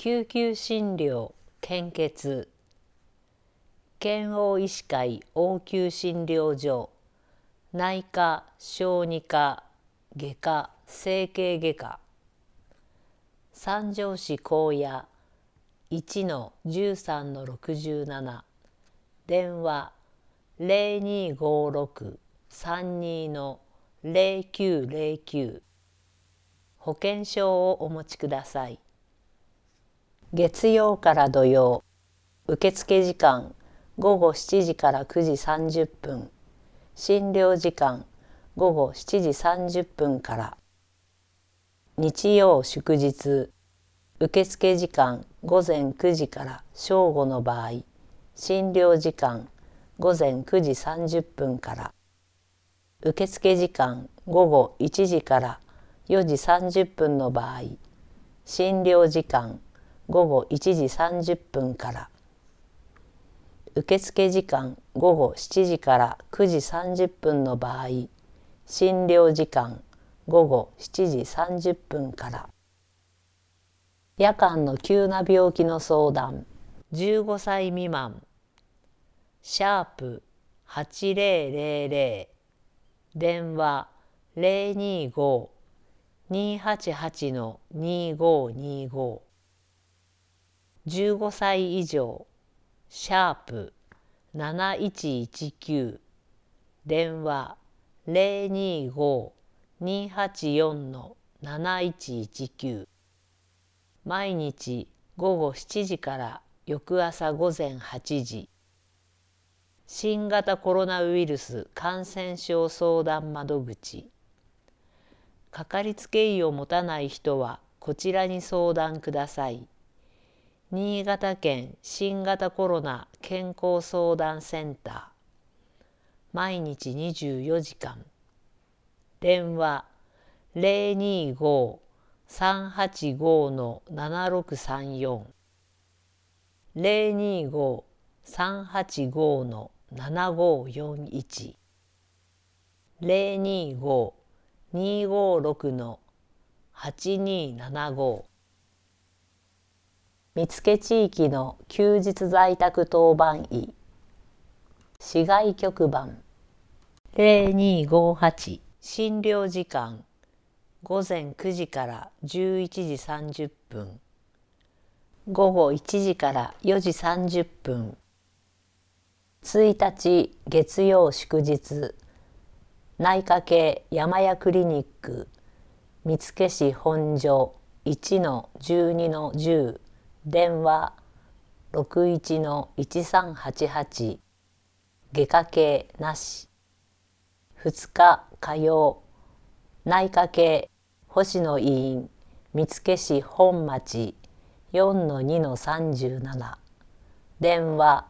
救急診療献血県央医師会応急診療所内科小児科外科整形外科三条市高野 1-13-67 電話 0256-32-0909 保険証をお持ちください。月曜から土曜受付時間午後7時から9時30分診療時間午後7時30分から日曜祝日受付時間午前9時から正午の場合診療時間午前9時30分から受付時間午後1時から4時30分の場合診療時間午後1時30分から受付時間午後7時から9時30分の場合診療時間午後7時30分から夜間の急な病気の相談15歳未満#8000電話 025-288-2525 15歳以上#7119電話 025-284-7119 毎日午後7時から翌朝午前8時新型コロナウイルス感染症相談窓口かかりつけ医を持たない人はこちらに相談ください。新潟県新型コロナ健康相談センター毎日24時間電話 025-385-7634 025-385-7541 025-256-8275見附地域の休日在宅当番医市外局番0258診療時間午前9時から11時30分午後1時から4時30分1日月曜祝日内科系山谷クリニック見附市本所 1-12-10 電話 61-1388 外科系なし2日火曜内科系星野医院見附市本町 4-2-37 電話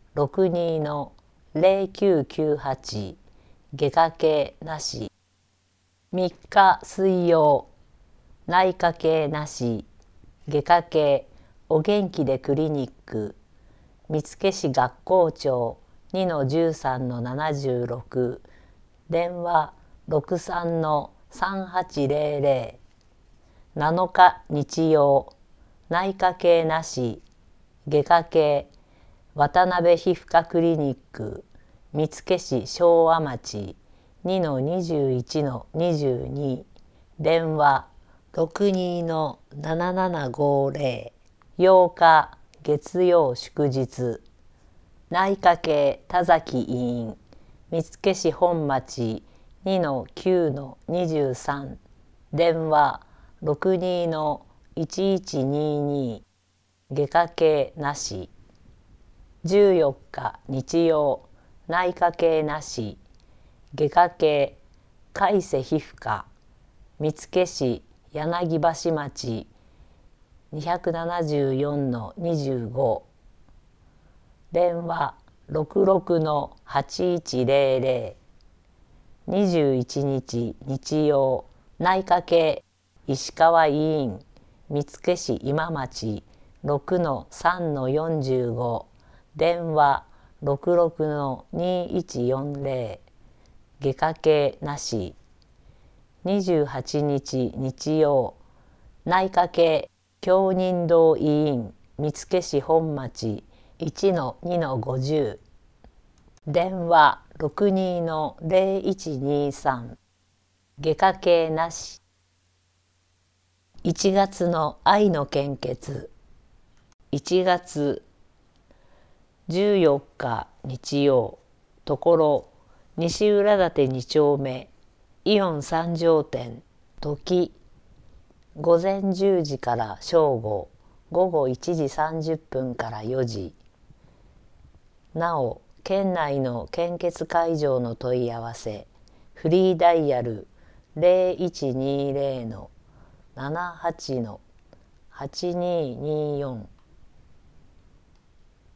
62-0998 外科系なし3日水曜内科系なし外科系お元気でクリニック見附市学校長 2-13-76 電話 63-3800 7日日曜内科系なし外科系渡辺皮膚科クリニック見附市昭和町 2-21-22 電話 62-7750 8日月曜祝日内科系田崎医院見附市本町 2-9-23 電話 62-1122 外科系なし14日日曜内科系なし外科系海瀬皮膚科見附市柳橋町 274-25 電話 66-8100 21日日曜内科系石川医院見附市今町 6-3-45 電話 66-2140 外科系なし28日日曜内科系京仁堂医院見附市本町 1-2-50 電話 62-0123 外科系なし。1月の愛の献血。1月14日日曜、ところ西浦館2丁目イオン三条店、時午前10時から正午、午後1時30分から4時。なお、県内の献血会場の問い合わせ、フリーダイヤル0120-78-8224